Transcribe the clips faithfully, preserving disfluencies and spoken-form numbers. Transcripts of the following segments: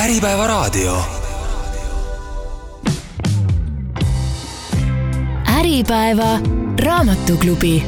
Äripäeva raadio. Äripäeva raamatuklubi.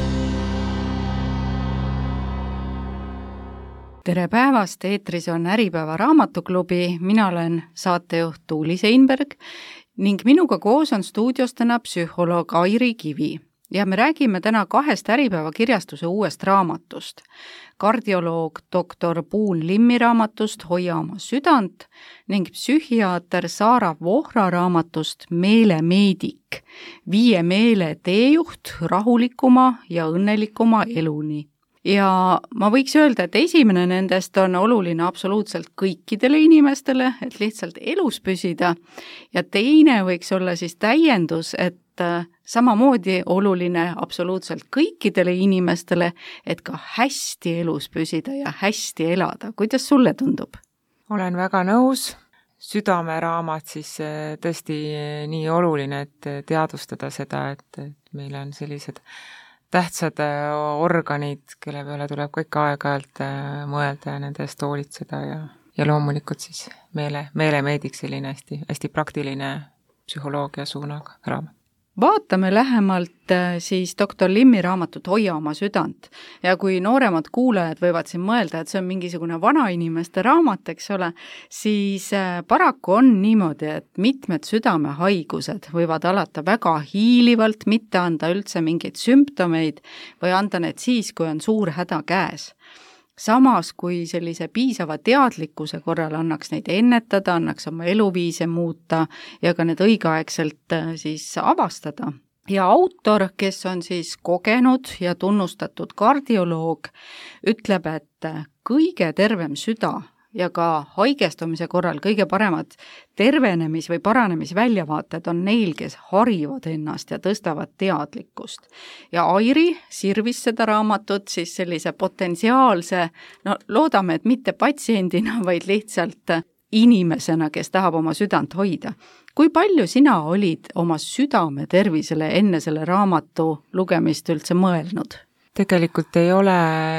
Tere päevast, eetris on Äripäeva raamatuklubi, mina olen saatejuht Tuuli Seinberg ning minuga koos on stuudios täna psühholoog Airi Kivi ja me räägime täna kahest Äripäeva kirjastuse uuest raamatust. Kardioloog doktor Puun Limmi raamatust Hoia oma südant ning psühhiaater Saara Vohra raamatust Meelemeedik, viie meele teejuht rahulikuma ja õnnelikuma eluni. Ja ma võiks öelda, et esimene nendest on oluline absoluutselt kõikidele inimestele, et lihtsalt elus püsida, ja teine võiks olla siis täiendus, et samamoodi oluline absoluutselt kõikidele inimestele, et ka hästi elus püsida ja hästi elada. Kuidas sulle tundub? Olen väga nõus. Südameraamat siis tõesti nii oluline, et teadvustada seda, et meil on sellised tähtsad organid, kelle peale tuleb kõik aeg-ajalt mõelda ja nende eest hoolitseda ja, ja loomulikult siis meele, meelemeedik selline hästi, hästi praktiline psühholoogia suunaga raamat. Vaatame lähemalt siis doktor Limmi raamatut Hoia oma südant. Ja kui nooremad kuulajad võivad siin mõelda, et see on mingisugune vanainimeste raamat, eks ole, siis paraku on niimoodi, et mitmed südamehaigused võivad alata väga hiilivalt, mitte anda üldse mingeid sümptomeid või anda need siis, kui on suur häda käes. Samas, kui sellise piisava teadlikkuse korral annaks neid ennetada, annaks oma eluviise muuta ja ka need õigeaegselt siis avastada. Ja autor, kes on siis kogenud ja tunnustatud kardioloog, ütleb, et kõige tervem süda ja ka haigestumise korral kõige paremad tervenemis- või paranemisväljavaated on neil, kes harivad ennast ja tõstavad teadlikkust. Ja Airi sirvis seda raamatut siis sellise potentsiaalse, no loodame, et mitte patsiendina, vaid lihtsalt inimesena, kes tahab oma südant hoida. Kui palju sina olid oma südame tervisele enne selle raamatu lugemist üldse mõelnud? Tegelikult ei ole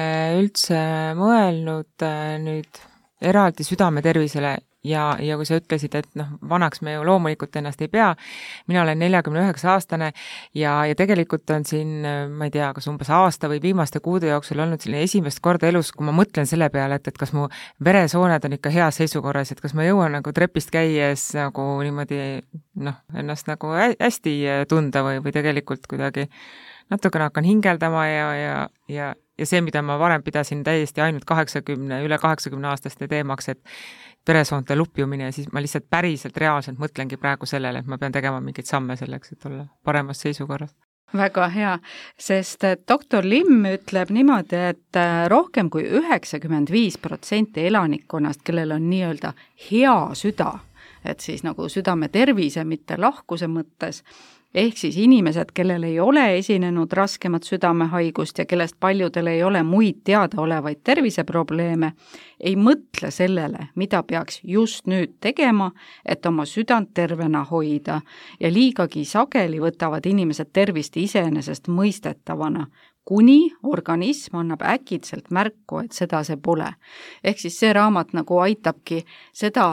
üldse mõelnud nüüd eraldi südame tervisele ja, ja kui sa ütlesid, et noh, vanaks me ju loomulikult ennast ei pea, mina olen nelikümmend üheksa aastane ja, ja tegelikult on siin, ma ei tea, kas umbes aasta või viimaste kuude jooksul olnud selline esimest korda elus, kui ma mõtlen selle peale, et, et kas mu veresooned on ikka heas seisukorras, et kas ma jõuan nagu trepist käies nagu niimoodi noh, ennast nagu hästi tunda või, või tegelikult kuidagi natukene hakkan hingeldama ja, ja, ja ja see, mida ma varem pidasin täiesti ainult kaheksakümne, üle kaheksakümne aastaste teemaks, et veresoonte lupjumine, siis ma lihtsalt päriselt reaalselt mõtlengi praegu sellele, et ma pean tegema mingeid samme selleks, et olla paremas seisukorras. Väga hea, sest doktor Limm ütleb niimoodi, et rohkem kui üheksakümmend viis protsenti elanikkonnast, kellel on nii-öelda hea süda, et siis nagu südame tervise, mitte lahkuse mõttes, ehk siis inimesed, kellel ei ole esinenud raskemat südamehaigust ja kellest paljudel ei ole muid teadaolevaid terviseprobleeme, ei mõtle sellele, mida peaks just nüüd tegema, et oma südant tervena hoida ja liigagi sageli võtavad inimesed tervist iseenesest mõistetavana, kuni organism annab äkitselt märku, et seda see pole. Ehk siis see raamat nagu aitabki seda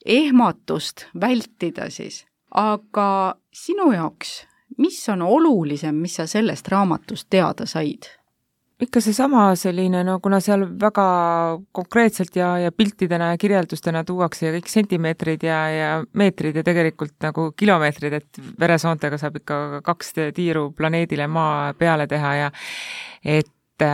ehmatust vältida siis. Aga sinu jaoks, mis on olulisem, mis sa sellest raamatust teada said? Ikka see sama selline, no kuna seal väga konkreetselt ja, ja piltidena ja kirjeldustena tuuakse ja kõik sentimeetrid ja, ja meetrid ja tegelikult nagu kilomeetrid, et veresoontega saab ikka kaks tiiru planeedile maa peale teha ja et,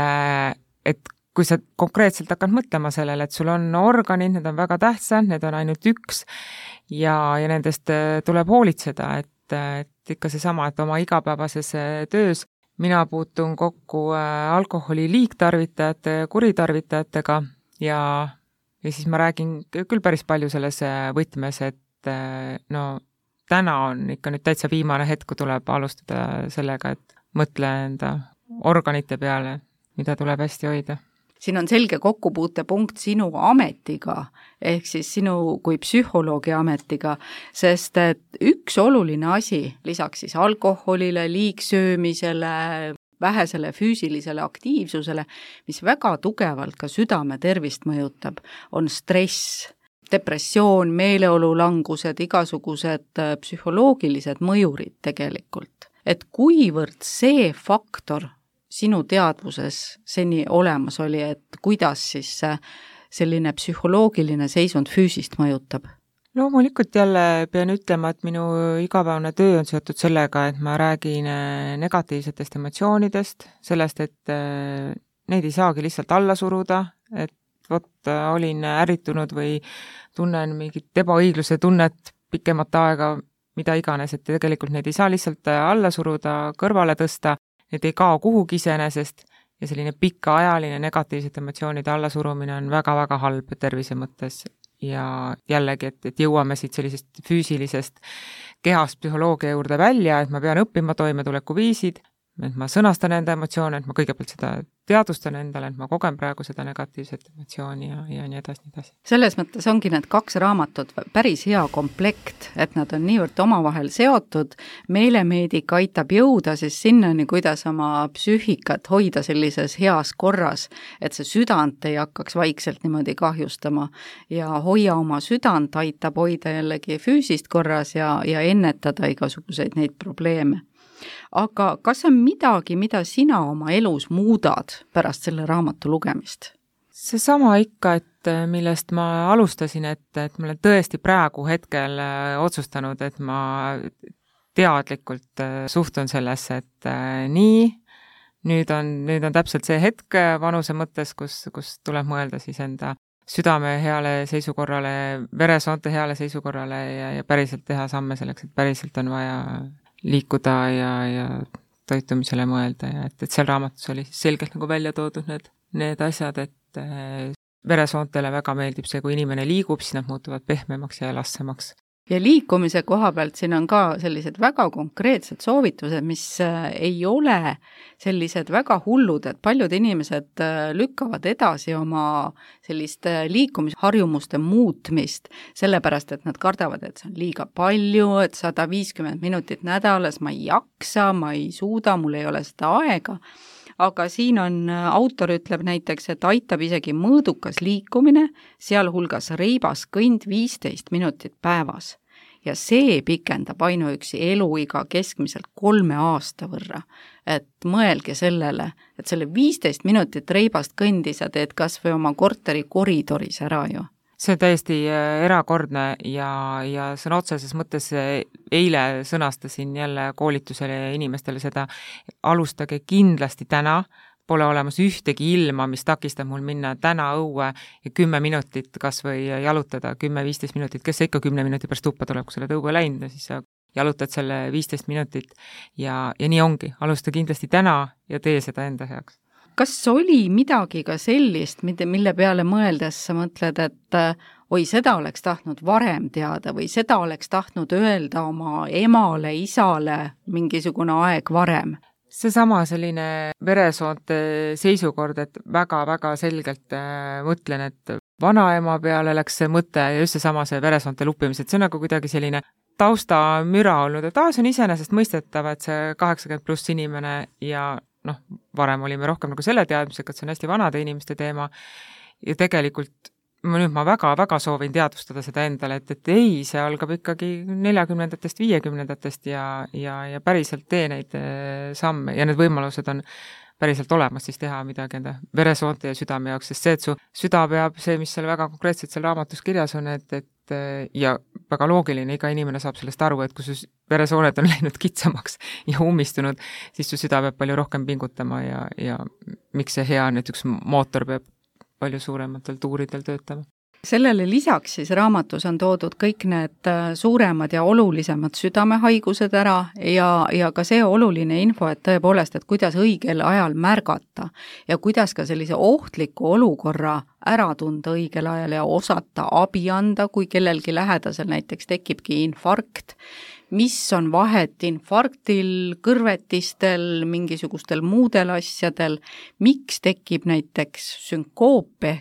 et kui sa konkreetselt hakkad mõtlema sellele, et sul on organid, need on väga tähtsad, need on ainult üks ja, ja nendest tuleb hoolitseda, et, et ikka seesama, et oma igapäevases töös mina puutun kokku alkoholi liigtarvitajate ja kuritarvitajatega ja, ja siis ma räägin küll päris palju selles võtmes, et no täna on ikka nüüd täitsa viimane hetk, kui tuleb alustada sellega, et mõtle enda organite peale, mida tuleb hästi hoida. Siin on selge kokkupuutepunkt sinu ametiga, ehk siis sinu kui psühholoogi ametiga, sest et üks oluline asi lisaks siis alkoholile, liigsöömisele, vähesele füüsilisele aktiivsusele, mis väga tugevalt ka südame tervist mõjutab, on stress. depressioon, meeleolulangused, igasugused psühholoogilised mõjurid tegelikult. Et kuivõrd see faktor sinu teadvuses seni olemas oli, et kuidas siis selline psühholoogiline seisund füüsist mõjutab? Loomulikult jälle pean ütlema, et minu igapäevane töö on seotud sellega, et ma räägin negatiivsetest emotsioonidest, sellest, et neid ei saagi lihtsalt alla suruda, et vot olin ärritunud või tunnen mingit ebaõigluse tunnet pikemat aega, mida iganes, et tegelikult neid ei saa lihtsalt alla suruda, kõrvale tõsta, need ei kao kuhugi iseenesest ja selline pikaajaline negatiivsete emotsioonide allasurumine on väga-väga halb tervise mõttes. Ja jällegi, et, et jõuame siit sellisest füüsilisest kehast psühholoogia juurde välja, et ma pean õppima toimetulekuviisid, et ma sõnastan enda emotsioone, et ma kõigepealt seda teadvustan endale, et ma kogen praegu seda negatiivset emotsiooni ja, ja nii edasi, nii edasi. Selles mõttes ongi need kaks raamatut päris hea komplekt, et nad on niivõrd omavahel seotud, meelemeedik aitab jõuda siis sinnani, kuidas oma psüühikat hoida sellises heas korras, et see südant ei hakkaks vaikselt niimoodi kahjustama ja hoia oma südant aitab hoida jällegi füüsist korras ja, ja ennetada igasuguseid neid probleeme. Aga kas on midagi, mida sina oma elus muudad pärast selle raamatu lugemist? See sama ikka, et millest ma alustasin, et, et ma olen tõesti praegu hetkel otsustanud, et ma teadlikult suhtun sellesse, et nii, nüüd on, nüüd on täpselt see hetk vanuse mõttes, kus, kus tuleb mõelda siis enda südame heale seisukorrale, veresoonte heale seisukorrale ja, ja päriselt teha samme selleks, et päriselt on vaja liikuda ja, ja toitumisele mõelda ja et, et seal raamatus oli selgelt nagu välja toodud need, need asjad, et äh, veresoontele väga meeldib see, kui inimene liigub, siis nad muutuvad pehmemaks ja elassemaks. Ja liikumise koha pealt siin on ka sellised väga konkreetsed soovitused, mis ei ole sellised väga hullud, et paljud inimesed lükkavad edasi oma selliste liikumisharjumuste muutmist, sellepärast, et nad kardavad, et see on liiga palju, et sada viiskümmend minutit nädalas ma ei jaksa, ma ei suuda, mul ei ole seda aega. Aga siin on, autor ütleb näiteks, et aitab isegi mõõdukas liikumine, sealhulgas reibas kõnd viisteist minutit päevas. Ja see pikendab ainuüksi eluiga keskmiselt kolme aasta võrra. Et mõelge sellele, et selle viisteist minutit reibast kõndi sa teed kas või oma korteri koridoris ära ju. See on täiesti erakordne ja, ja sõna otseses mõttes eile sõnastasin jälle koolitusele inimestele seda, alustage kindlasti täna, pole olemas ühtegi ilma, mis takistab mul minna täna õue ja kümme minutit kas või jalutada, kümme-viisteist minutit, kes ikka kümne minuti pärast tuppa tuleb, kui sa oled õue läinud, siis sa jalutad selle viisteist minutit ja, ja nii ongi, alusta kindlasti täna ja tee seda enda heaks. Kas oli midagi ka sellist, mille peale mõeldes sa mõtled, et oi, seda oleks tahtnud varem teada või seda oleks tahtnud öelda oma emale, isale mingisugune aeg varem? Seesama selline veresoonte seisukord, et väga-väga selgelt mõtlen, et vanaema peale läks see mõte ja just seesama see veresoonte luppimised, see on nagu kuidagi selline taustamüra olnud, et aa, see on iseenesest mõistetav, et see kaheksakümmend pluss inimene ja noh, varem olime rohkem nagu selle teadmisega, et see on hästi vanade inimeste teema ja tegelikult ma nüüd ma väga-väga soovin teadvustada seda endale, et, et ei, see algab ikkagi neljakümnendatest, viiekümnendatest ja, ja, ja päriselt tee neid samme ja need võimalused on päriselt olemas siis teha midagi enda veresoonte ja südame jaoks, sest see, et su süda peab see, mis seal väga konkreetselt seal raamatus kirjas on, et, et ja väga loogiline, iga inimene saab sellest aru, et kui su veresooned on läinud kitsamaks ja ummistunud, siis su süda peab palju rohkem pingutama ja, ja miks see hea on, et üks mootor peab palju suurematel tuuridel töötama. Sellele lisaks siis raamatus on toodud kõik need suuremad ja olulisemad südamehaigused ära ja, ja ka see oluline info, et tõepoolest, et kuidas õigel ajal märgata ja kuidas ka sellise ohtliku olukorra ära tunda õigel ajal ja osata abi anda, kui kellelgi lähedasel näiteks tekibki infarkt, mis on vahet infarktil, kõrvetistel, mingisugustel muudel asjadel, miks tekib näiteks sünkoop ehk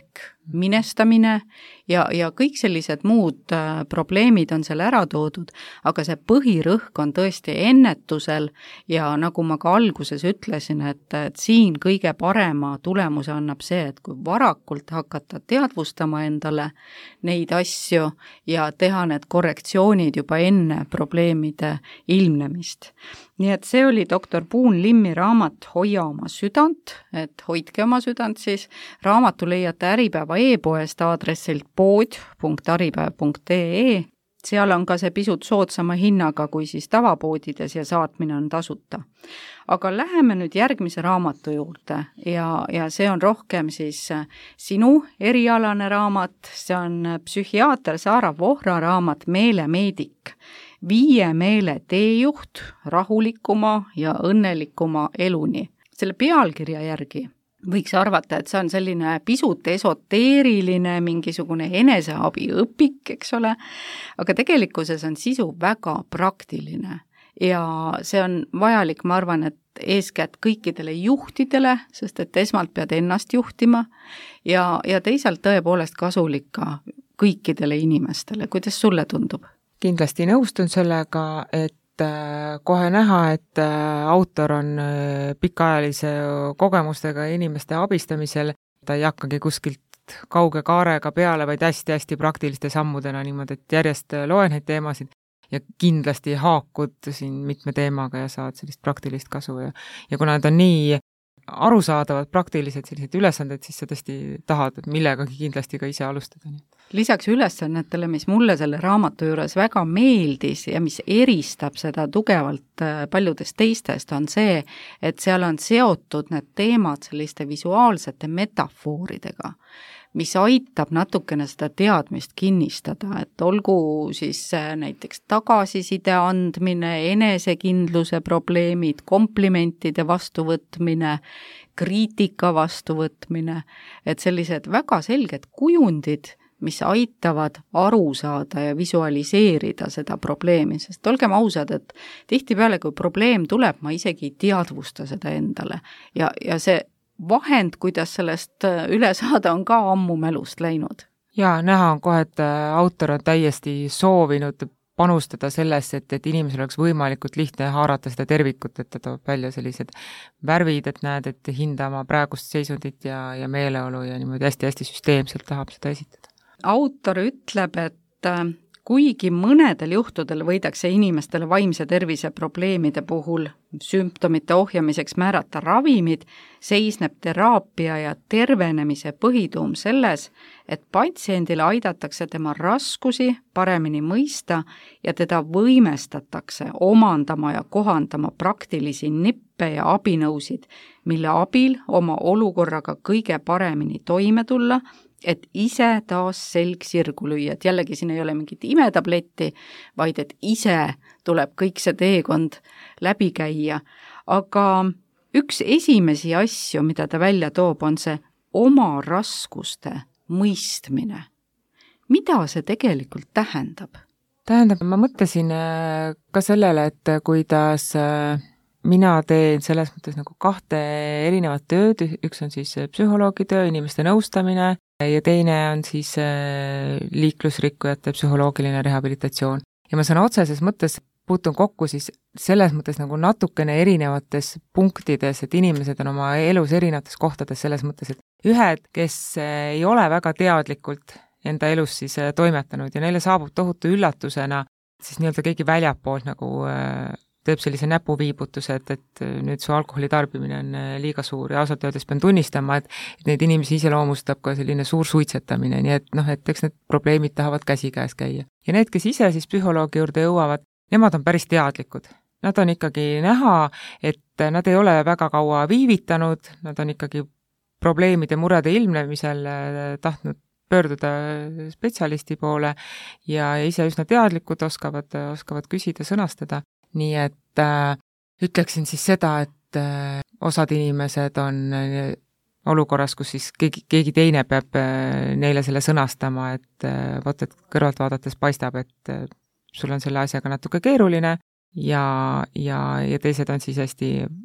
minestamine ja, ja kõik sellised muud probleemid on seal ära toodud, aga see põhirõhk on tõesti ennetusel ja nagu ma ka alguses ütlesin, et, et siin kõige parema tulemuse annab see, et kui varakult hakata teadvustama endale neid asju ja teha need korrektsioonid juba enne probleemide ilmnemist. Nii et see oli doktor Boon Limmi raamat Hoia oma südant, et hoidke oma südant siis. Raamatu leiate Äripäeva e-poest aadressilt pood punkt äripäev punkt ee. Seal on ka see pisut soodsama hinnaga kui siis tavapoodides ja saatmine on tasuta. Aga läheme nüüd järgmise raamatu juurde ja, ja see on rohkem siis sinu erialane raamat, see on psühhiaater Saara Vohra raamat Meelemeedik. Viie meele teejuht rahulikuma ja õnnelikuma eluni. Selle pealkirja järgi võiks arvata, et see on selline pisut esoteeriline, mingisugune eneseabiõpik, eks ole, aga tegelikkuses on sisu väga praktiline ja see on vajalik, ma arvan, et eeskätt kõikidele juhtidele, sest et esmalt pead ennast juhtima ja, ja teisalt tõepoolest kasulik ka kõikidele inimestele. Kuidas sulle tundub? Kindlasti nõustun sellega, et kohe näha, et autor on pikaajalise kogemustega inimeste abistamisel, ta ei hakkagi kuskilt kauge kaarega peale, vaid hästi-hästi praktiliste sammudena niimoodi, et järjest loen neid teemasid ja kindlasti haakud siin mitme teemaga ja saad sellist praktilist kasu ja, ja kuna need on nii arusaadavad, praktilised sellised ülesanded, siis sa tõesti tahad millegagi kindlasti ka ise alustada. Lisaks ülesannetele, mis mulle selle raamatu juures väga meeldis ja mis eristab seda tugevalt paljudest teistest, on see, et seal on seotud need teemad selliste visuaalsete metafooridega, mis aitab natukene seda teadmist kinnistada, et olgu siis näiteks tagasiside andmine, enesekindluse probleemid, komplimentide vastuvõtmine, kriitika vastuvõtmine, et sellised väga selged kujundid, mis aitavad aru saada ja visualiseerida seda probleemi, sest olgem ausad, et tihtipeale, kui probleem tuleb, ma isegi ei teadvusta seda endale ja, ja see vahend, kuidas sellest üle saada, on ka ammu mälust läinud. Ja näha on kohe, et autor on täiesti soovinud panustada sellesse, et, et inimesel oleks võimalikult lihtne haarata seda tervikut, et ta toob välja sellised värvid, et näed, et hinda oma praegust seisundit ja, ja meeleolu ja niimoodi hästi-hästi süsteemselt tahab seda esitada. Autor ütleb, et kuigi mõnedel juhtudel võidakse inimestele vaimse tervise probleemide puhul sümptomite ohjamiseks määrata ravimid, seisneb teraapia ja tervenemise põhituum selles, et patsiendile aidatakse tema raskusi paremini mõista ja teda võimestatakse omandama ja kohandama praktilisi nippe ja abinõusid, mille abil oma olukorraga kõige paremini toime tulla, et ise taas selg sirgu lüüa, et jällegi siin ei ole mingit imetabletti, vaid et ise tuleb kõik see teekond läbi käia. Aga üks esimesi asju, mida ta välja toob, on see oma raskuste mõistmine. Mida see tegelikult tähendab? Tähendab, ma mõtlesin ka sellele, et kuidas mina teen selles mõttes nagu kahte erinevat tööd, üks on siis psühholoogi töö, inimeste nõustamine, ja teine on siis liiklusrikkujate psühholoogiline rehabilitatsioon. Ja ma saan otseses mõttes puutun kokku siis selles mõttes nagu natukene erinevates punktides, et inimesed on oma elus erinevates kohtades selles mõttes, et ühed, kes ei ole väga teadlikult enda elus siis toimetanud ja neile saabub tohutu üllatusena, siis nii-öelda keegi väljapoolt nagu teeb sellise näpuviibutuse, et, et nüüd su alkoholi tarbimine on liiga suur ja ausalt öeldes pean tunnistama, et, et neid inimesi iseloomustab ka selline suur suitsetamine, nii et noh, et eks need probleemid tahavad käsikäes käia. Ja need, kes ise siis psühholoogi juurde jõuavad, nemad on päris teadlikud. Nad on ikkagi näha, et nad ei ole väga kaua viivitanud, nad on ikkagi probleemide, murede ilmnemisel tahtnud pöörduda spetsialisti poole ja ise üsna teadlikud oskavad, oskavad küsida, sõnastada. Nii et äh, ütleksin siis seda, et äh, osad inimesed on äh, olukorras, kus siis keegi, keegi teine peab äh, neile selle sõnastama, et äh, võt, et kõrvalt vaadates paistab, et äh, sul on selle asjaga natuke keeruline ja, ja, ja teised on siis hästi,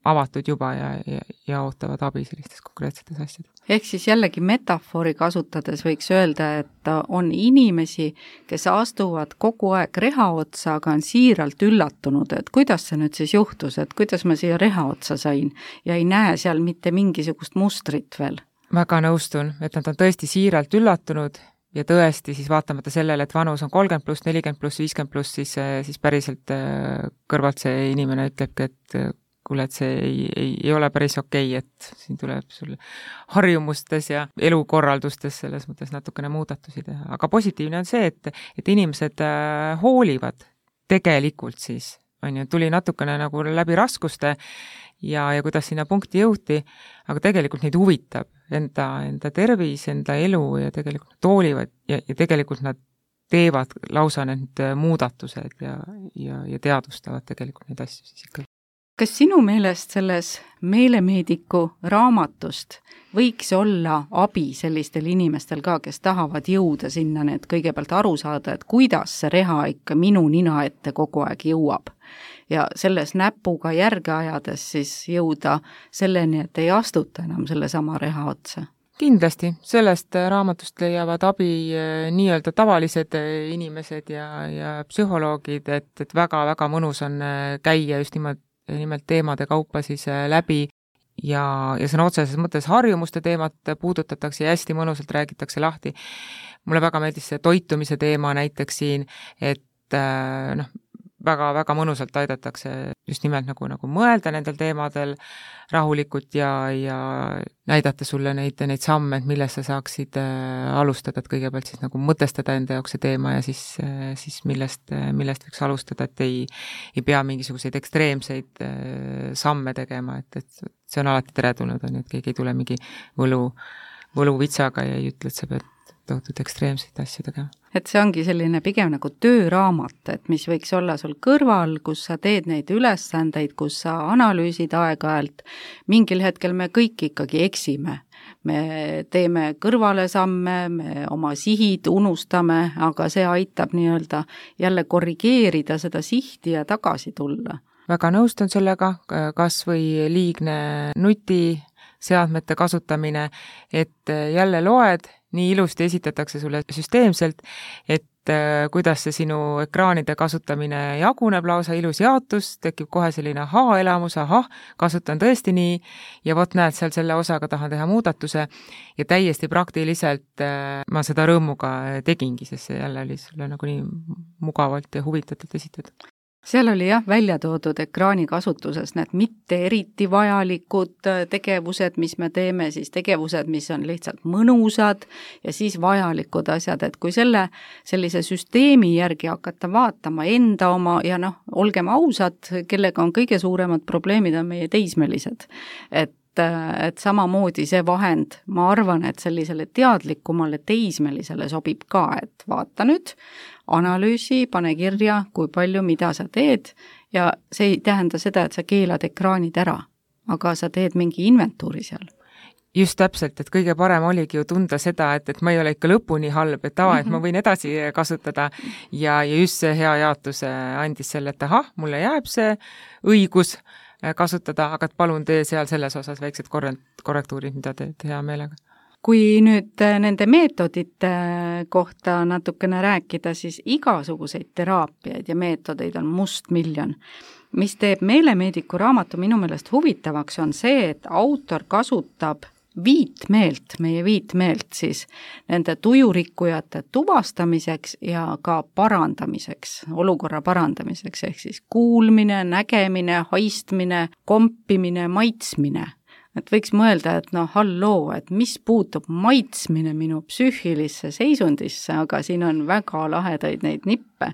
avatud juba ja, ja, ja ootavad abi sellistes konkreetsetes asjades. Ehk siis jällegi metafoori kasutades võiks öelda, et on inimesi, kes astuvad kogu aeg reha otsa, aga on siiralt üllatunud, et kuidas see nüüd siis juhtus, et kuidas ma siia reha otsa sain ja ei näe seal mitte mingisugust mustrit veel. Väga nõustun, et nad on tõesti siiralt üllatunud ja tõesti siis vaatamata sellele, et vanus on kolmkümmend pluss, nelikümmend pluss, viiskümmend pluss, siis, siis päriselt kõrvalt see inimene ütlebki, et kuule, et see ei, ei, ei ole päris okei, et siin tuleb sul harjumustes ja elukorraldustes selles mõttes natukene muudatusi teha. Aga positiivne on see, et, et inimesed hoolivad tegelikult siis, on ju, tuli natukene nagu läbi raskuste ja, ja kuidas sinna punkti jõuti, aga tegelikult neid huvitab enda, enda tervis, enda elu ja tegelikult nad hoolivad ja, ja tegelikult nad teevad lausa need muudatused ja, ja, ja teadvustavad tegelikult neid asju siis ikka. Kas sinu meelest selles meelemeediku raamatust võiks olla abi sellistel inimestel ka, kes tahavad jõuda sinna need kõigepealt aru saada, et kuidas see reha ikka minu nina ette kogu aeg jõuab ja selles näpuga järge ajades siis jõuda selleni, et ei astuta enam selle sama reha otsa? Kindlasti, sellest raamatust leiavad abi nii-öelda tavalised inimesed ja, ja psühholoogid, et, et väga-väga mõnus on käia just nimelt nimelt teemade kaupa siis läbi ja, ja sõna otseses mõttes harjumuste teemat puudutatakse ja hästi mõnusalt räägitakse lahti. Mulle väga meeldis see toitumise teema näiteks siin, et noh, väga-väga mõnusalt aidatakse just nimelt nagu, nagu mõelda nendel teemadel rahulikult ja, ja näidata sulle neid, neid samme, et milles sa saaksid alustada, et kõigepealt siis nagu mõtestada enda jaoks see teema ja siis, siis millest, millest võiks alustada, et ei, ei pea mingisuguseid ekstreemseid samme tegema, et, et see on alati teretulnud, on ju, et keegi ei tule mingi võlu, võluvitsaga ja ei ütle, et sa pead tohutud ekstreemseid asju tegema. Et see ongi selline pigem nagu tööraamat, et mis võiks olla sul kõrval, kus sa teed neid ülesandeid, kus sa analüüsid aeg-ajalt. Mingil hetkel me kõik ikkagi eksime. Me teeme kõrvale samme, me oma sihid unustame, aga see aitab nii-öelda jälle korrigeerida seda sihti ja tagasi tulla. Väga nõustun sellega, kas või liigne nuti seadmete kasutamine, et jälle loed, nii ilusti esitatakse sulle süsteemselt, et kuidas see sinu ekraanide kasutamine jaguneb, lausa ilus jaotus, tekib kohe selline aha-elamus, ahah, kasutan tõesti nii ja vot näed, seal selle osaga tahan teha muudatuse ja täiesti praktiliselt ma seda rõõmuga tegingi, sest see jälle oli sulle nagu nii mugavalt ja huvitatud esitatud. Seal oli jah välja toodud ekraani kasutuses need mitte eriti vajalikud tegevused, mis me teeme, siis tegevused, mis on lihtsalt mõnusad ja siis vajalikud asjad, et kui selle sellise süsteemi järgi hakata vaatama enda oma ja noh, olgem ausad, kellega on kõige suuremad probleemid on meie teismelised, et et samamoodi see vahend, ma arvan, et sellisele teadlikumale teismelisele sobib ka, et vaata nüüd, analüüsi, pane kirja, kui palju, mida sa teed ja see ei tähenda seda, et sa keelad ekraanid ära, aga sa teed mingi inventuuri seal. Just täpselt, et kõige parem oligi ju tunda seda, et, et ma ei ole ikka lõpuni halb, et tava, et ma võin edasi kasutada ja, ja just see hea jaotus andis selle, et ahah, mulle jääb see õigus kasutada, aga palun tee seal selles osas väiksed korrektuurid, mida teed hea meelega. Kui nüüd nende meetodite kohta natukene rääkida, siis igasuguseid teraapiaid ja meetodeid on mustmiljon. Mis teeb meelemeediku raamatu minu meelest huvitavaks on see, et autor kasutab viitmeelt, meie viitmeelt siis nende tujurikkujate tuvastamiseks ja ka parandamiseks, olukorra parandamiseks, ehk siis kuulmine, nägemine, haistmine, kompimine, maitsmine. Et võiks mõelda, et noh, halloo, et mis puutub maitsmine minu psüühilisse seisundisse, aga siin on väga lahedaid neid nippe.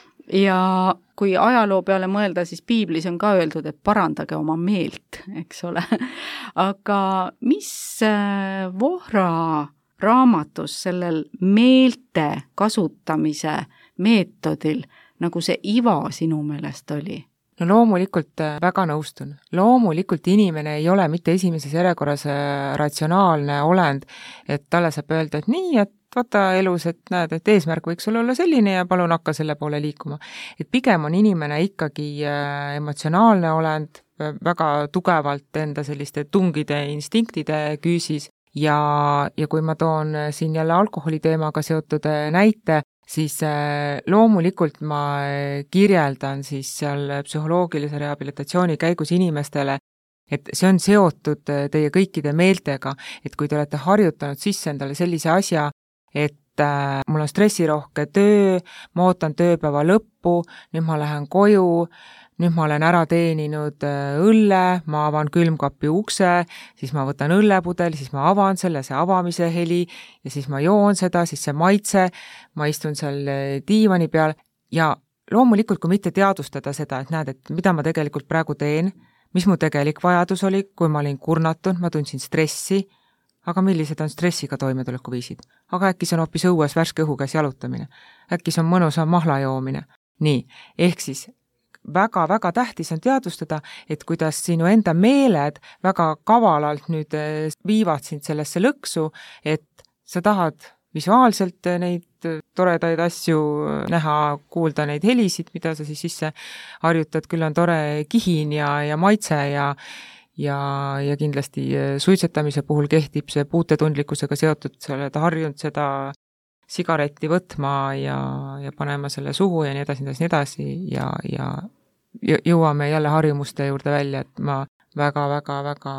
Ja kui ajaloo peale mõelda, siis piiblis on ka öeldud, et parandage oma meelt, eks ole. Aga mis Vohra raamatus sellel meelte kasutamise meetodil, nagu see iva sinu meelest oli? no loomulikult väga nõustun. Loomulikult inimene ei ole mitte esimeses järjekorras ratsionaalne olend, et talle saab öelda, et nii, et vaata elus, et näed, et eesmärk võiks sul olla selline ja palun hakka selle poole liikuma. Et pigem on inimene ikkagi emotsionaalne olend, väga tugevalt enda selliste tungide, instinktide küüsis ja, ja kui ma toon siin jälle alkoholi teemaga seotud näite, siis loomulikult ma kirjeldan siis seal psühholoogilise rehabilitatsiooni käigus inimestele, et see on seotud teie kõikide meeltega, et kui te olete harjutanud sisse endale sellise asja, et äh, mul on stressirohke töö, ma ootan tööpäeva lõppu, nüüd ma lähen koju, nüüd ma olen ära teeninud õlle, ma avan külmkapi ukse, siis ma võtan õllepudel, siis ma avan selle, see avamise heli ja siis ma joon seda, siis see maitse, ma istun seal diivani peal ja loomulikult, kui mitte teadvustada seda, et näed, et mida ma tegelikult praegu teen, mis mu tegelik vajadus oli, kui ma olin kurnatud, ma tundsin stressi, aga millised on stressiga toimetulekuviisid? Aga äkki see on hoopis õues värske õhu käes jalutamine? Äkki see on mõnusa mahla joomine? Nii, ehk siis väga-väga tähtis on teadvustada, et kuidas sinu enda meeled väga kavalalt nüüd viivad sind sellesse lõksu, et sa tahad visuaalselt neid toredaid asju näha, kuulda neid helisid, mida sa siis sisse harjutad, küll on tore kihin ja, ja maitse ja ja, ja kindlasti suitsetamise puhul kehtib see puutetundlikkusega seotud, sa oled harjunud seda sigaretti võtma ja, ja panema selle suhu ja nii edasi, nii edasi, nii edasi ja, ja jõuame jälle harjumuste juurde välja, et ma väga-väga-väga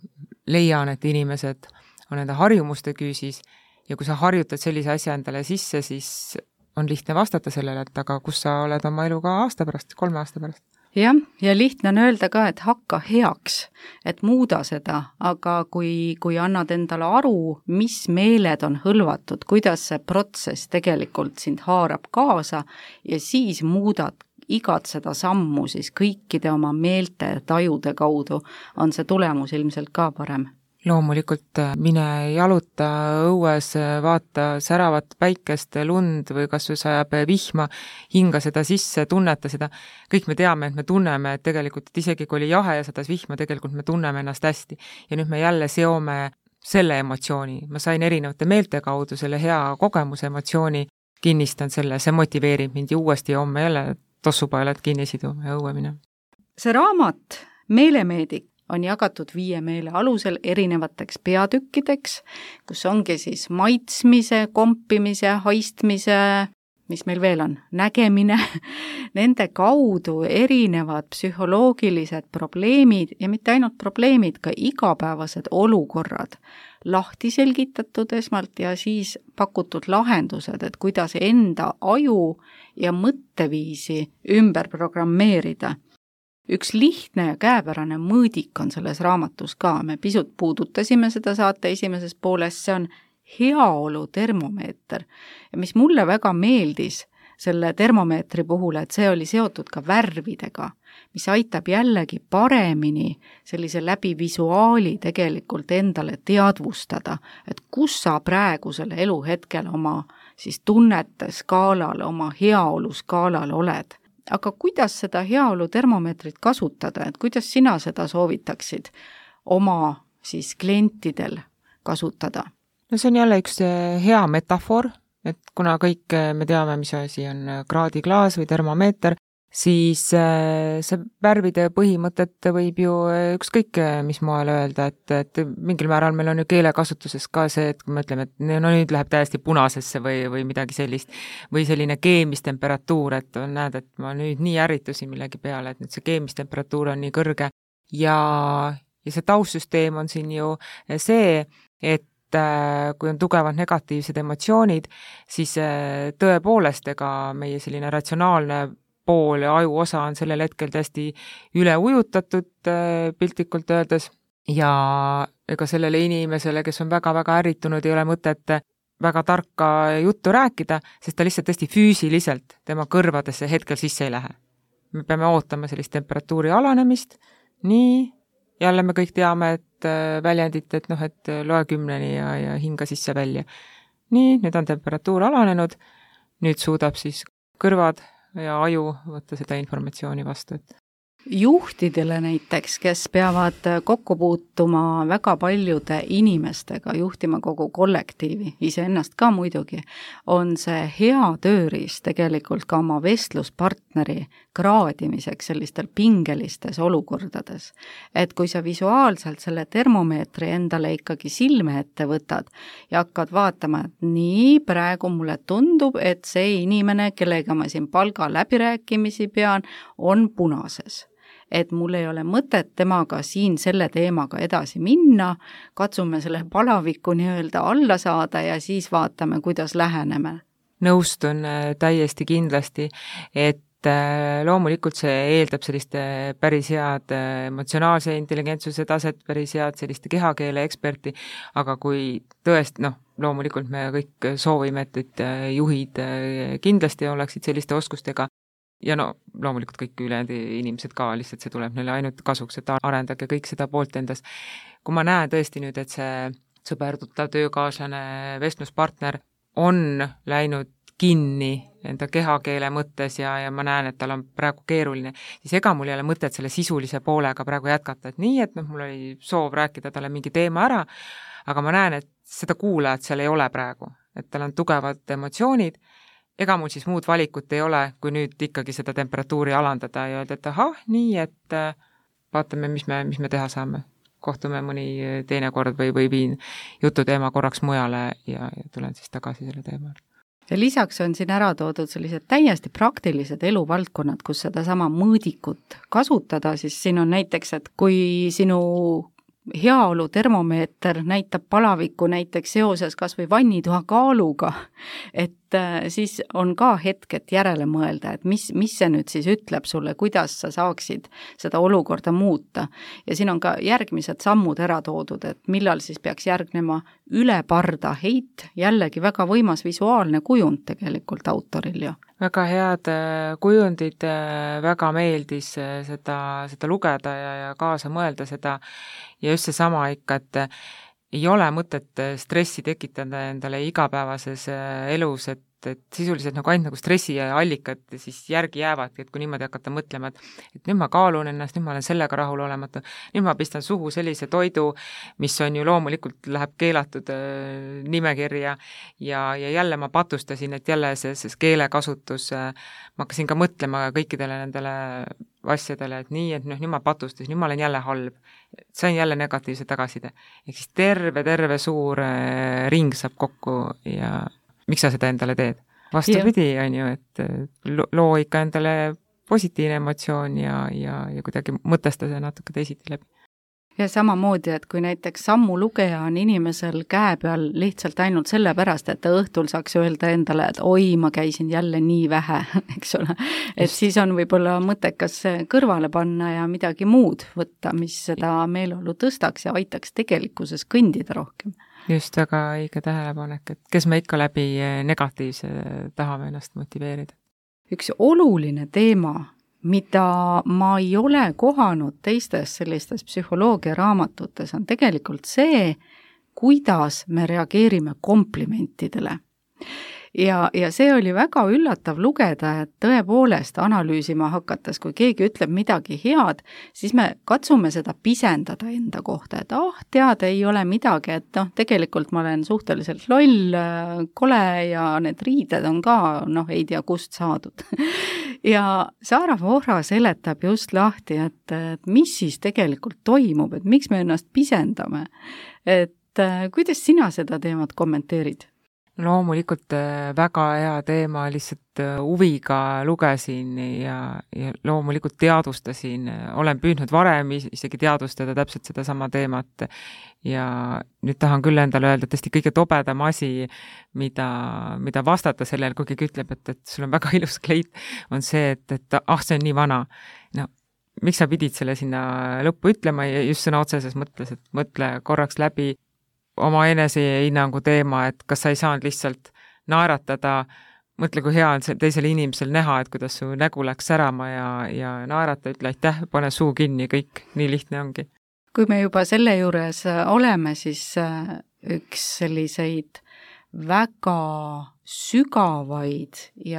leian, et inimesed on enda harjumuste küüsis ja kui sa harjutad sellise asja endale sisse, siis on lihtne vastata sellele, et aga kus sa oled oma eluga aasta pärast, kolme aasta pärast. Jah, ja lihtne on öelda ka, et hakka heaks, et muuda seda, aga kui, kui annad endale aru, mis meeled on hõlvatud, kuidas see protsess tegelikult sind haarab kaasa ja siis muudad igat seda sammu siis kõikide oma meelte tajude kaudu, on see tulemus ilmselt ka parem. Loomulikult mine jaluta õues, vaata säravat päikest, lund või kas või sajab vihma, hinga seda sisse, tunneta seda. Kõik me teame, et me tunneme, et tegelikult et isegi kui oli jahe ja sadas vihma, tegelikult me tunneme ennast hästi. Ja nüüd me jälle seome selle emotsiooni. Ma sain erinevate meelte kaudu selle hea kogemuse emotsiooni, kinnistan selle, see motiveerib mind ja uuesti homme jälle tossupaelad kinnisidu ja õue mine. See raamat Meelemeedik on jagatud viie meele alusel erinevateks peatükkideks, kus ongi siis maitsmise, kompimise, haistmise, mis meil veel on, nägemine, nende kaudu erinevad psühholoogilised probleemid ja mitte ainult probleemid, ka igapäevased olukorrad lahti selgitatud esmalt ja siis pakutud lahendused, et kuidas enda aju ja mõtteviisi ümber programmeerida. Üks lihtne ja käepärane mõõdik on selles raamatus ka, me pisut puudutasime seda saate esimeses pooles, see on heaolu termomeeter. Ja mis mulle väga meeldis selle termomeetri puhul, et see oli seotud ka värvidega, mis aitab jällegi paremini sellise läbi visuaali tegelikult endale teadvustada, et kus sa praegu selle eluhetkel oma siis tunnete skaalal, oma heaolu skaalal oled. Aga kuidas seda heaolu termomeetrit kasutada, et kuidas sina seda soovitaksid oma siis klientidel kasutada? No see on jälle üks hea metafoor, et kuna kõik me teame, mis asi on kraadiklaas või termomeeter, siis see värvide põhimõtet võib ju ükskõik mis moel öelda, et, et mingil määral meil on ju keelekasutuses ka see, et kui me ütleme, et no nüüd läheb täiesti punasesse või, või midagi sellist, või selline keemistemperatuur, et näed, et ma nüüd nii ärritusin millegi peale, et nüüd see keemistemperatuur on nii kõrge ja, ja see taustsüsteem on siin ju see, et kui on tugevad negatiivsed emotsioonid, siis tõepoolest ega meie selline ratsionaalne pool ja aju osa on sellel hetkel täiesti üle ujutatud piltlikult öeldes ja ega sellele inimesele, kes on väga-väga ärritunud, ei ole mõtet väga tarka juttu rääkida, sest ta lihtsalt tõesti füüsiliselt tema kõrvadesse hetkel sisse ei lähe. Me peame ootama sellist temperatuuri alanemist, nii jälle me kõik teame, et väljendit, et noh, et loe kümneni ja, ja hinga sisse välja. Nii, nüüd on temperatuur alanenud, nüüd suudab siis kõrvad ja aju võtta seda informatsiooni vastu. Et juhtidele näiteks, kes peavad kokku puutuma väga paljude inimestega, juhtima kogu kollektiivi, iseennast ka muidugi, on see hea tööriist tegelikult ka oma vestluspartneri kraadimiseks sellistel pingelistes olukordades. Et kui sa visuaalselt selle termomeetri endale ikkagi silme ette võtad ja hakkad vaatama, et nii, praegu mulle tundub, et see inimene, kellega ma siin palga läbirääkimisi pean, on punases. Et mul ei ole mõtet temaga siin selle teemaga edasi minna, katsume selle palaviku nii-öelda alla saada ja siis vaatame, kuidas läheneme. Nõustun täiesti kindlasti, et loomulikult see eeldab sellist päris head emotsionaalse intelligentsuse taset, päris head selliste kehakeele eksperti, aga kui tõest, noh, loomulikult me kõik soovime, et, et juhid kindlasti oleksid selliste oskustega, ja no loomulikult kõik ülejäänud inimesed ka, lihtsalt see tuleb neile ainult kasuks, et arendage kõik seda poolt endas. Kui ma näen tõesti nüüd, et see sõber, tuttav, töökaaslane, vestluspartner on läinud kinni enda kehakeele mõttes ja, ja ma näen, et tal on praegu keeruline, siis ega mul ei ole mõtet selle sisulise poolega praegu jätkata, et nii, et noh, mul oli soov rääkida talle mingi teema ära, aga ma näen, et seda kuulajat seal ei ole praegu, et tal on tugevad emotsioonid, ega mul siis muud valikut ei ole, kui nüüd ikkagi seda temperatuuri alandada ja öelda, et ahah, nii, et vaatame, mis me, mis me teha saame. Kohtume mõni teine kord või, või viin jututeema korraks mujale ja, ja tulen siis tagasi selle teema. Ja lisaks on siin ära toodud sellised täiesti praktilised eluvaldkonnad, kus seda sama mõõdikut kasutada, siis siin on näiteks, et kui sinu heaolu termomeeter näitab palavikku näiteks seoses kas või vannituha kaaluga, et siis on ka hetk, et järele mõelda, et mis, mis see nüüd siis ütleb sulle, kuidas sa saaksid seda olukorda muuta. Ja siin on ka järgmised sammud ära toodud, et millal siis peaks järgnema üle parda heit, jällegi väga võimas visuaalne kujund tegelikult autoril ju. Väga head kujundid, väga meeldis seda, seda lugeda ja, ja kaasa mõelda seda ja just see sama ikka, et ei ole mõtet stressi tekitada endale igapäevases elus, et, et sisuliselt nagu ainult nagu stressi ja allikad siis järgi jäävadki, et kui niimoodi hakata mõtlema, et, et nüüd ma kaalun ennast, nüüd ma olen sellega rahul olematu, nüüd ma pistan suhu sellise toidu, mis on ju loomulikult läheb keelatud äh, nimekirja ja, ja jälle ma patustasin, et jälle see, see keelekasutus, äh, ma hakkasin ka mõtlema kõikidele nendele asjadele, et nii, et noh, nüüd ma patustasin, nüüd ma olen jälle halb, sain jälle negatiivse tagaside. Ehk siis terve, terve suur äh, ring saab kokku ja miks sa seda endale teed? Vastupidi on ju, et loo ikka endale positiivne emotsioon ja, ja, ja kuidagi mõtesta see natuke teisiti läbi. Ja samamoodi, et kui näiteks sammu lugeja on inimesel käe peal lihtsalt ainult selle pärast, et ta õhtul saaks öelda endale, et oi, ma käisin jälle nii vähe, eks ole. Et Just. Siis on võib-olla mõttekas kõrvale panna ja midagi muud võtta, mis seda meeleolu tõstaks ja aitaks tegelikkuses kõndida rohkem. Just, väga õige tähelepanek, et kes me ikka läbi negatiivse tahame ennast motiveerida. Üks oluline teema, mida ma ei ole kohanud teistes sellistes psühholoogia raamatutes, on tegelikult see, kuidas me reageerime komplimentidele. Ja, ja see oli väga üllatav lugeda, et tõepoolest analüüsima hakates, kui keegi ütleb midagi head, siis me katsume seda pisendada enda kohta, et ah, tead, ei ole midagi, et noh, tegelikult ma olen suhteliselt loll, kole ja need riided on ka, noh, ei tea, kust saadud. Ja Saara Vohra seletab just lahti, et, et mis siis tegelikult toimub, et miks me ennast pisendame. Et kuidas sina seda teemat kommenteerid? Loomulikult väga hea teema, lihtsalt huviga lugesin ja, ja loomulikult teadustasin, olen püüdnud varem isegi teadustada täpselt seda sama teemat ja nüüd tahan küll endale öelda, et tõesti kõige tobedam asi, mida, mida vastata sellele, kui keegi ütleb, et, et sul on väga ilus kleit, on see, et, et ah, see on nii vana. No, miks sa pidid selle sinna lõppu ütlema ja just sõna otseses mõttes, et mõtle korraks läbi oma enese hinnangu teema, et kas sa ei saanud lihtsalt naeratada, mõtle, kui hea on teisele inimesel näha, et kuidas su nägu läks särama ja, ja naerata, ütle aitäh, pane suu kinni, kõik, nii lihtne ongi. Kui me juba selle juures oleme, siis üks selliseid väga sügavaid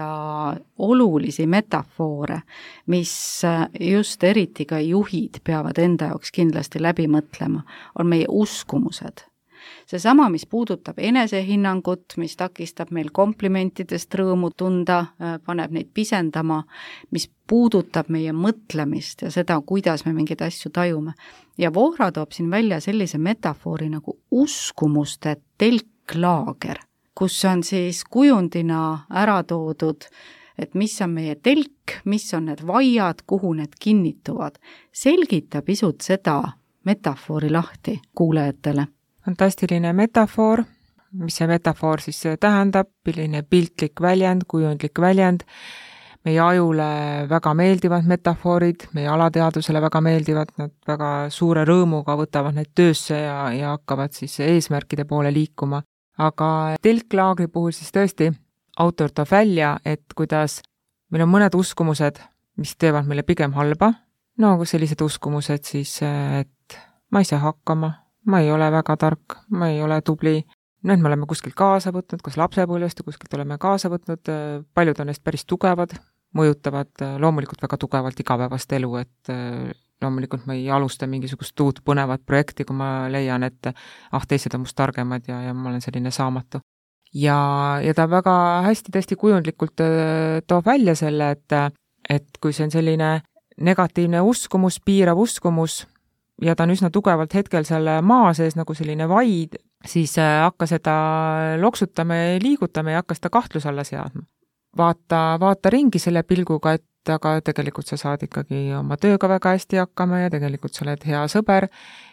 ja olulisi metafoore, mis just eriti ka juhid peavad enda jaoks kindlasti läbi mõtlema, on meie uskumused. Seesama, mis puudutab enesehinnangut, mis takistab meil komplimentidest rõõmu tunda, paneb neid pisendama, mis puudutab meie mõtlemist ja seda, kuidas me mingeid asju tajume. Ja Vohra toob siin välja sellise metafoori nagu uskumuste telklaager, kus on siis kujundina ära toodud, et mis on meie telk, mis on need vaiad, kuhu need kinnituvad. Selgita pisut seda metafoori lahti kuulajatele. Fantastiline metafoor, mis see metafoor siis tähendab, milline piltlik väljend, kujundlik väljend, meie ajule väga meeldivad metafoorid, meie alateadusele väga meeldivad, nad väga suure rõõmuga võtavad need töösse ja, ja hakkavad siis eesmärkide poole liikuma. Aga telklaagri puhul siis tõesti autor toob välja, et kuidas meil on mõned uskumused, mis teevad meile pigem halba, no sellised uskumused siis, et ma ei saa hakkama, ma ei ole väga tark, ma ei ole tubli, need me oleme kuskilt kaasa võtnud, kas lapsepõlvest ja kuskilt oleme kaasa võtnud, paljud on neist päris tugevad, mõjutavad loomulikult väga tugevalt igapäevast elu, et loomulikult ma ei alusta mingisugust uut põnevat projekti, kui ma leian, et ah, teised on must targemad ja, ja ma olen selline saamatu. Ja, ja ta väga hästi tõesti kujundlikult toob välja selle, et, et kui see on selline negatiivne uskumus, piirav uskumus, ja ta on üsna tugevalt hetkel selle maa sees nagu selline vaid, siis hakka seda loksutama ja liigutama ja hakka seda kahtluse alla seadma. Vaata, vaata ringi selle pilguga, et aga tegelikult sa saad ikkagi oma tööga väga hästi hakkama ja tegelikult sa oled hea sõber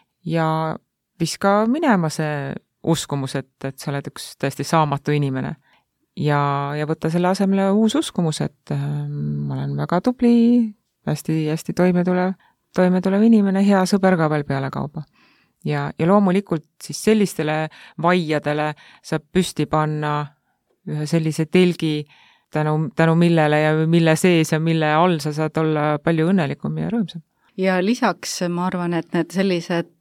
ja viska minema see uskumus, et, et sa oled üks tõesti saamatu inimene. Ja, ja võtta selle asemele uus uskumus, et äh, ma olen väga tubli, hästi, hästi toime tulev, toime tulev inimene, hea sõber ka veel peale kauba. Ja, ja loomulikult siis sellistele vaiadele saab püsti panna ühe sellise telgi, tänu, tänu millele ja mille sees ja mille all sa saad olla palju õnnelikum ja rõõmsam. Ja lisaks ma arvan, et need sellised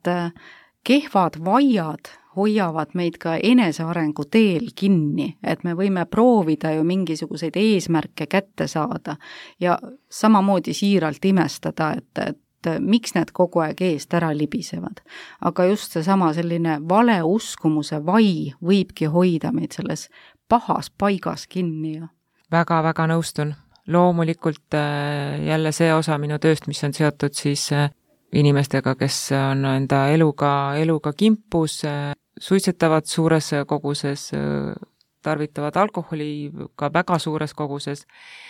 kehvad vaiad hoiavad meid ka enesearengu teel kinni, et me võime proovida ju mingisuguseid eesmärke kätte saada ja samamoodi siiralt imestada, et, et miks need kogu aeg eest ära libisevad. Aga just see sama selline vale uskumuse vai võibki hoida meid selles pahas paigas kinni. Väga-väga nõustun. Loomulikult jälle see osa minu tööst, mis on seotud siis inimestega, kes on enda eluga, eluga kimpus, suitsetavad suures koguses, tarvitavad alkoholi ka väga suures koguses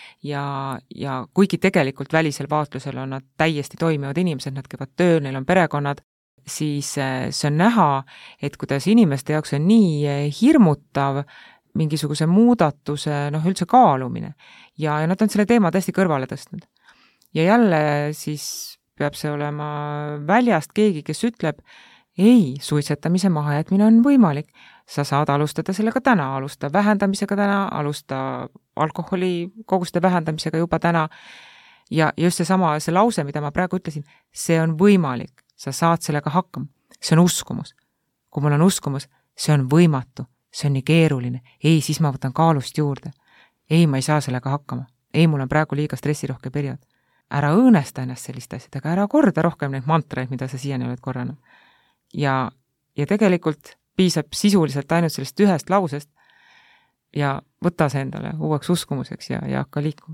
ja, ja kuigi tegelikult välisel vaatlusel on nad täiesti toimivad inimesed, nad käivad tööl, neil on perekonnad, siis see on näha, et kuidas inimeste jaoks on nii hirmutav mingisuguse muudatuse, noh üldse kaalumine ja, ja nad on selle teema täiesti kõrvale tõstnud. Ja jälle siis peab see olema väljast keegi, kes ütleb, ei, suitsetamise mahajätmine on võimalik. Sa saad alustada sellega täna, alusta vähendamisega täna, alusta alkoholi koguste vähendamisega juba täna. Ja just see sama, see lause, mida ma praegu ütlesin, see on võimalik. Sa saad sellega hakkama. See on uskumus. Kui mul on uskumus, see on võimatu. See on nii keeruline. Ei, siis ma võtan kaalust juurde. Ei, ma ei saa sellega hakkama. Ei, mul on praegu liiga stressirohke periood. Ära õõnesta ennast sellist asjad, aga ära korda rohkem neid mantraid, mida sa siiani oled korranud. Ja, ja tegelikult piisab sisuliselt ainult sellest ühest lausest ja võta see endale uueks uskumuseks ja, ja hakka liikuma.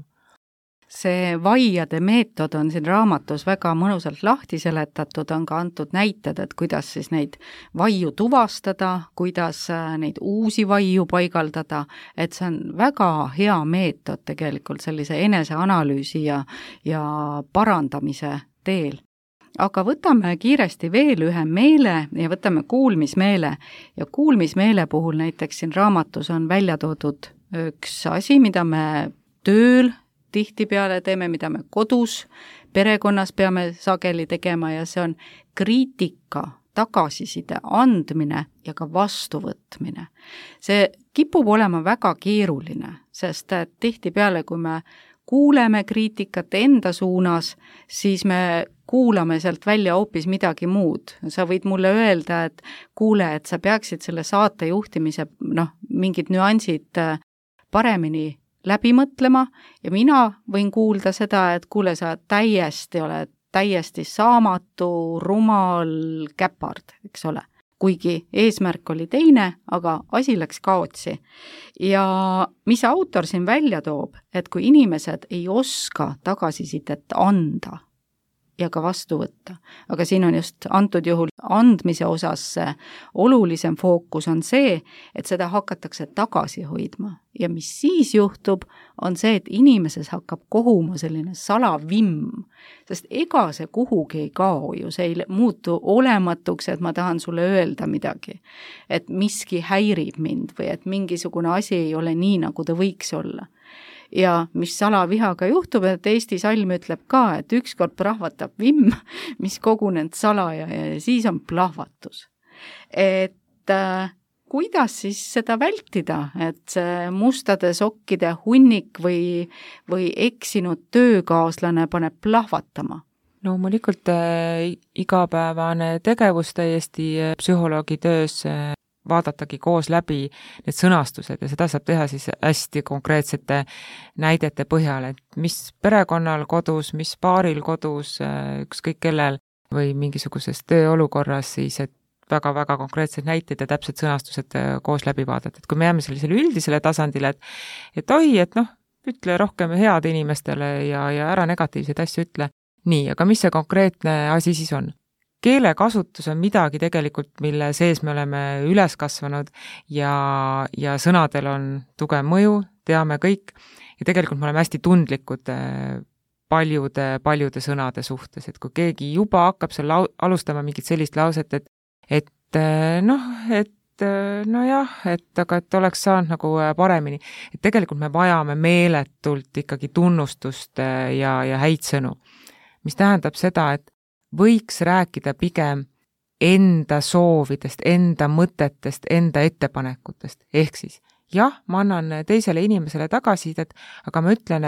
See vaiade meetod on siin raamatus väga mõnusalt lahti seletatud, on ka antud näited, et kuidas siis neid vaiu tuvastada, kuidas neid uusi vaiu paigaldada, et see on väga hea meetod tegelikult sellise eneseanalüüsi ja, ja parandamise teel. Aga võtame kiiresti veel ühe meele ja võtame kuulmismeele ja kuulmismeele puhul näiteks siin raamatus on välja toodud üks asi, mida me tööl tihtipeale teeme, mida me kodus, perekonnas peame sageli tegema ja see on kriitika, tagasiside andmine ja ka vastuvõtmine. See kipub olema väga keeruline, sest tihtipeale, kui me kuuleme kriitikat enda suunas, siis me kuulame sealt välja hoopis midagi muud. Sa võid mulle öelda, et kuule, et sa peaksid selle saate juhtimise, noh, mingid nüansid paremini läbi mõtlema ja mina võin kuulda seda, et kuule, sa täiesti oled täiesti saamatu, rumal käpard, eks ole. Kuigi eesmärk oli teine, aga asi läks kaotsi. Ja mis autor siin välja toob, et kui inimesed ei oska tagasisidet anda ja ka vastu võtta, aga siin on just antud juhul andmise osas olulisem fookus on see, et seda hakatakse tagasi hoidma. Ja mis siis juhtub, on see, et inimeses hakkab kohuma selline salavimm, sest ega see kuhugi ei kao ju, see ei muutu olematuks, et ma tahan sulle öelda midagi, et miski häirib mind või et mingisugune asi ei ole nii, nagu ta võiks olla. Ja mis salavihaga juhtub, et Eesti salm ütleb ka, et ükskord plahvatab vimm, mis kogunenud salaja ja siis on plahvatus. Et äh, kuidas siis seda vältida, et see mustade sokkide hunnik või, või eksinud töökaaslane paneb plahvatama? Loomulikult äh, igapäevane tegevus täiesti psühholoogi töös äh, vaadatagi koos läbi need sõnastused ja seda saab teha siis hästi konkreetsete näidete põhjal, et mis perekonnal kodus, mis paaril kodus, ükskõik kellel või mingisuguses tööolukorras siis, et väga-väga konkreetsed näited ja täpsed sõnastused koos läbi vaadata. Et kui me jääme sellisele üldisele tasandile, et, et oi, et noh, ütle rohkem head inimestele ja, ja ära negatiivseid asju ütle. Nii, aga mis see konkreetne asi siis on? Keelekasutus on midagi tegelikult, mille sees me oleme üles kasvanud ja, ja sõnadel on tugev mõju, teame kõik ja tegelikult me oleme hästi tundlikud paljude, paljude sõnade suhtes, et kui keegi juba hakkab seal lau- alustama mingit sellist lauset, et, et noh, et nojah, et aga et oleks saanud nagu paremini, et tegelikult me vajame meeletult ikkagi tunnustust ja, ja häid sõnu, mis tähendab seda, et võiks rääkida pigem enda soovidest, enda mõtetest, enda ettepanekutest. Ehk siis, jah, ma annan teisele inimesele tagasisidet, aga ma ütlen,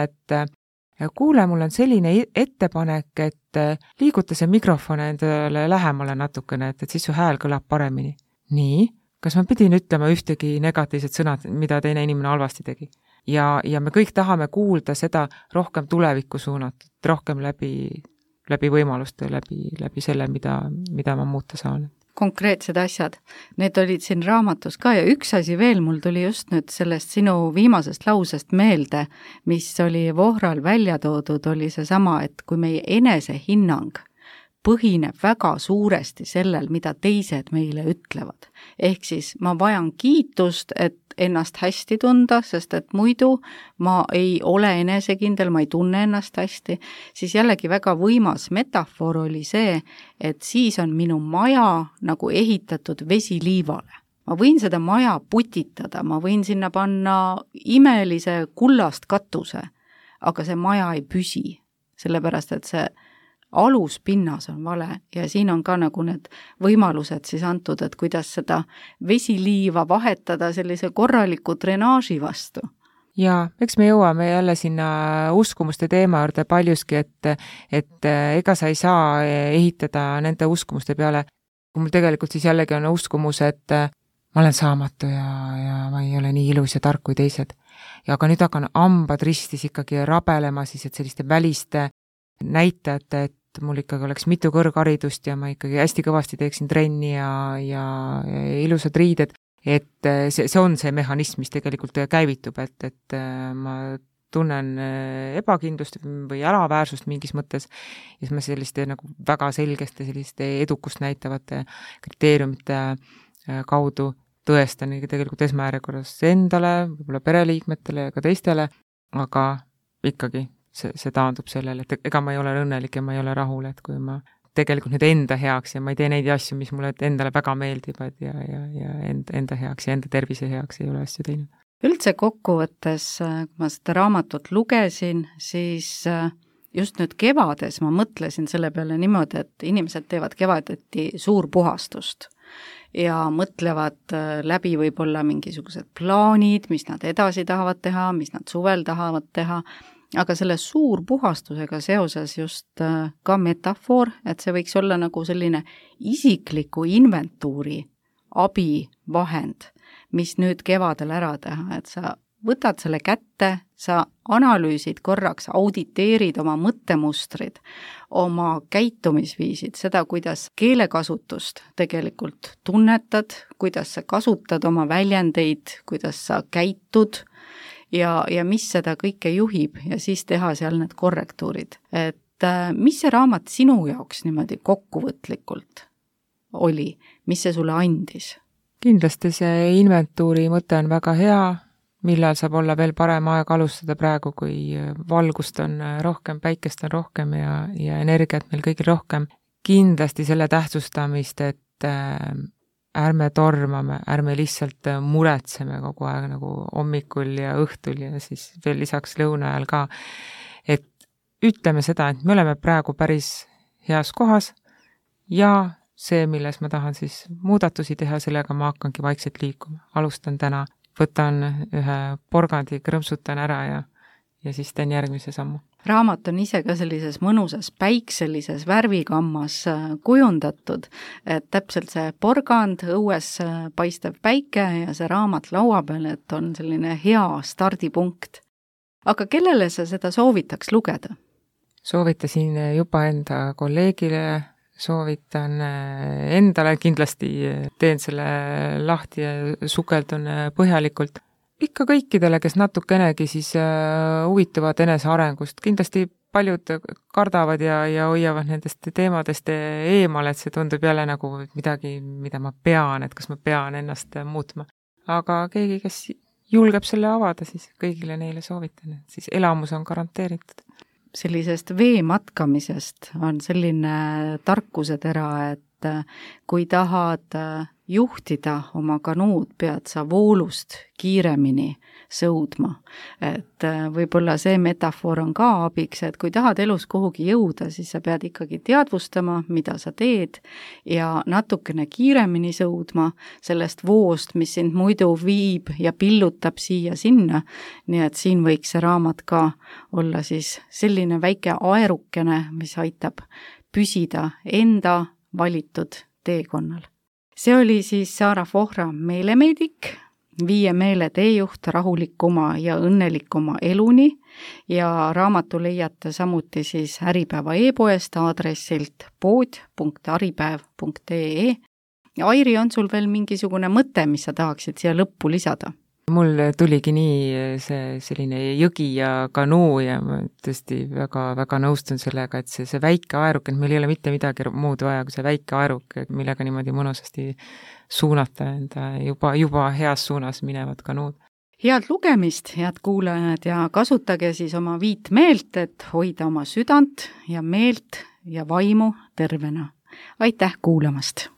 et kuule, mul on selline ettepanek, et liiguta see mikrofon endale lähemale natukene, et, et siis su hääl kõlab paremini. Nii, kas ma pidin ütlema ühtegi negatiivset sõnad, mida teine inimene halvasti tegi? Ja, ja me kõik tahame kuulda seda rohkem tulevikku suunatud, rohkem läbi läbi võimaluste, läbi, läbi selle, mida, mida ma muuta saan. Konkreetsed asjad. Need olid siin raamatus ka ja üks asi veel mul tuli just nüüd sellest sinu viimasest lausest meelde, mis oli Vohral välja toodud, oli see sama, et kui meie enesehinnang põhineb väga suuresti sellel, mida teised meile ütlevad. Ehk siis ma vajan kiitust, et ennast hästi tunda, sest et muidu ma ei ole enesekindel, ma ei tunne ennast hästi, siis jällegi väga võimas metafoor oli see, et siis on minu maja nagu ehitatud vesiliivale. Ma võin seda maja putitada, ma võin sinna panna imelise kullast katuse, aga see maja ei püsi, sellepärast et see aluspinnas on vale ja siin on ka nagu need võimalused siis antud, et kuidas seda vesiliiva vahetada sellise korraliku drenaaži vastu. Ja eks me jõuame jälle sinna uskumuste teema juurde paljuski, et, et ega sa ei saa ehitada nende uskumuste peale, kui mul tegelikult siis jällegi on uskumus, et ma olen saamatu ja, ja ma ei ole nii ilus ja tark kui teised. Ja aga nüüd hakkan hambad ristis ikkagi rabelema siis, et selliste väliste näitajate, et mul ikkagi oleks mitu kõrgharidust ja ma ikkagi hästi kõvasti teeksin trenni ja, ja, ja ilusad riided, et see, see on see mehhanism, mis tegelikult käivitub, et, et ma tunnen ebakindlust või äraväärsust mingis mõttes ja siis ma selliste nagu väga selgeste selliste edukust näitavate kriteeriumite kaudu tõestan tegelikult esmajärjekorras endale, võib-olla pereliikmetele ja ka teistele, aga ikkagi see, see taandub sellele, et ega ma ei ole õnnelik ja ma ei ole rahul, et kui ma tegelikult nüüd enda heaks ja ma ei tee neid asju, mis mulle endale väga meeldivad ja, ja, ja enda, enda heaks ja enda tervise heaks ei ole asju teinud. Üldse kokkuvõttes, kui ma seda raamatut lugesin, siis just nüüd kevades ma mõtlesin selle peale niimoodi, et inimesed teevad kevadeti suurpuhastust ja mõtlevad läbi võib-olla mingisugused plaanid, mis nad edasi tahavad teha, mis nad suvel tahavad teha aga selle suurpuhastusega seoses just ka metafoor, et see võiks olla nagu selline isikliku inventuuri abivahend, mis nüüd kevadel ära teha, et sa võtad selle kätte, sa analüüsid korraks, auditeerid oma mõttemustrid, oma käitumisviisid, seda, kuidas keelekasutust tegelikult tunnetad, kuidas sa kasutad oma väljendeid, kuidas sa käitud ja, ja mis seda kõike juhib ja siis teha seal need korrektuurid. Et mis see raamat sinu jaoks niimoodi kokkuvõtlikult oli, mis see sulle andis? Kindlasti see inventuuri mõte on väga hea, millal saab olla veel parem aeg alustada praegu, kui valgust on rohkem, päikest on rohkem ja, ja energiat meil kõigil rohkem. Kindlasti selle tähtsustamist, et ärme tormame, ärme lihtsalt muretseme kogu aeg nagu hommikul ja õhtul ja siis veel lisaks lõuna ajal ka. Et ütleme seda, et me oleme praegu päris heas kohas ja see, milles ma tahan siis muudatusi teha, sellega ma hakkangi vaikselt liikuma. Alustan täna. Võtan ühe porgandi, krõmpsutan ära ja, ja siis teen järgmise sammu. Raamat on ise ka sellises mõnusas päikselises värvikammas kujundatud, et täpselt see porgand, õues paistev päike ja see raamat laua peal, et on selline hea stardipunkt. Aga kellele sa seda soovitaks lugeda? Soovitasin juba enda kolleegile, soovitan endale, kindlasti teen selle lahti ja sukeldun põhjalikult. Ikka kõikidele, kes natukenegi siis huvituvad enesearengust. Kindlasti paljud kardavad ja, ja hoiavad nendest teemadest eemal, et see tundub jälle nagu midagi, mida ma pean, et kas ma pean ennast muutma. Aga keegi, kes julgeb selle avada, siis kõigile neile soovitan, et siis elamus on garanteeritud. Sellisest vee matkamisest on selline tarkusetera, et kui tahad juhtida oma kanuud, pead sa voolust kiiremini sõudma. Et võib-olla see metafoor on ka abiks, et kui tahad elus kuhugi jõuda, siis sa pead ikkagi teadvustama, mida sa teed ja natukene kiiremini sõudma sellest voost, mis sind muidu viib ja pillutab siia-sinna. Nii et siin võiks see raamat ka olla siis selline väike aerukene, mis aitab püsida enda valitud teekonnal. See oli siis Saara Vohra meelemeedik, viie meele teejuht rahulikuma ja õnnelikuma eluni ja raamatu leiate samuti siis Äripäeva e-poest aadressilt pood punkt äripäev punkt ee. Ja Airi, on sul veel mingisugune mõte, mis sa tahaksid siia lõppu lisada? Mul tuligi nii see selline jõgi ja kanuu ja ma tõesti väga, väga nõustun sellega, et see, see väike aeruk, et meil ei ole mitte midagi muud vaja kui see väike aeruk, millega niimoodi mõnusasti suunata enda juba, juba heas suunas minevad kanuud. Head lugemist, head kuulajad, ja kasutage siis oma viit meelt, et hoida oma südant ja meelt ja vaimu tervena. Aitäh kuulamast!